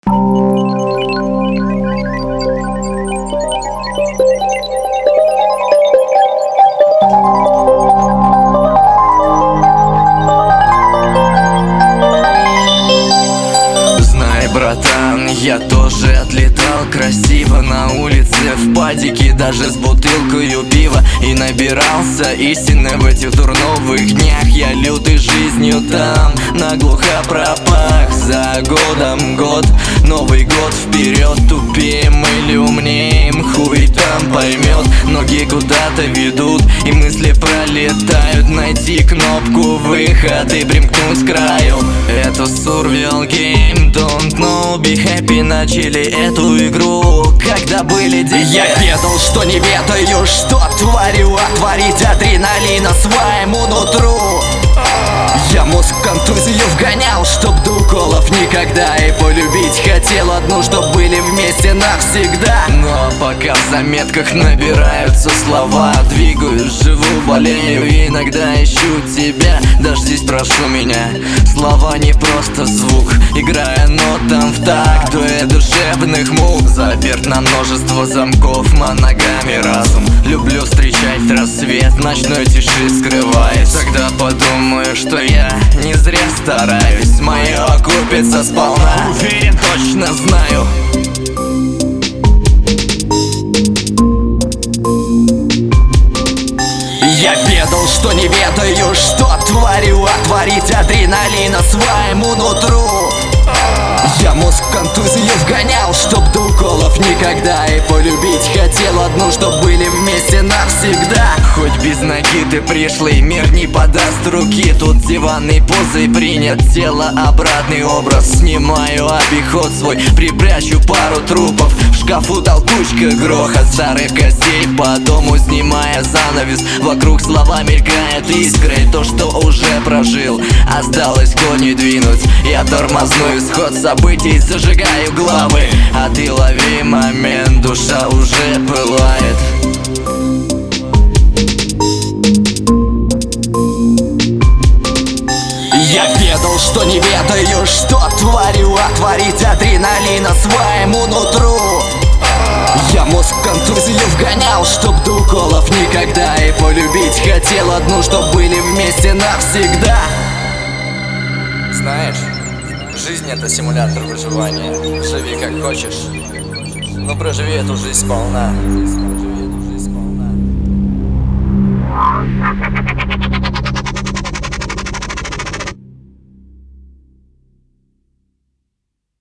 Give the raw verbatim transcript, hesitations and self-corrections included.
Знай, братан, я тоже отлетал красиво на улице в падике, даже с бутылкою пива, и набирался истины в этих турновых днях. Я лютый жизнью там наглухо пропах. За годом год, Новый год вперед, тупеем или умнеем, хуй там поймет. Ноги куда-то ведут и мысли пролетают. Найти кнопку выхода и примкнуть к краю. Это survival game, don't know, be happy. Начали эту игру, когда были дети. Я ведал, что не ведаю, что творю, а творить адреналина своему нутру. Я мозг в контузию вгонял, чтоб до уколов никогда. И полюбить хотел одну, чтоб были вместе навсегда. Но пока в заметках набираются слова, двигаюсь, живу, болею, иногда ищу тебя. Дождись, прошу меня, слова не просто звук, играя нотам в такт дуэт душевных мук. Заперт на множество замков, моногами разум. Люблю встречать рассвет, ночной тиши скрываясь. Тогда подумаю, что я не зря стараюсь. Мое окупится сполна, уверен, точно знаю. Я ведал, что не ведаю, что творю, а творить адреналина своему нутру. Я мозг в контузию вгонял, чтоб до уколов никогда. И полюбить хотел одну, чтоб были вместе навсегда. Хоть без ноги ты пришлый, мир не подаст руки. Тут диванной позой принят тело, обратный образ. Снимаю обиход свой, припрячу пару трупов. В шкафу толкучка, грохот старых костей по дому, снимая занавес. Вокруг слова мелькает искрой, то, что уже прожил. Осталось кони двинуть, я тормозну исход событий, зажигаю главы. А ты лови момент, душа уже пылает. Я ведал, что не ведаю, что творю, а творить адреналина своему нутру. Я мозг в контузию вгонял, чтоб до уколов никогда. И полюбить хотел одну, чтоб были вместе навсегда. Знаешь, жизнь — это симулятор выживания. Живи как хочешь, но проживи эту жизнь сполна.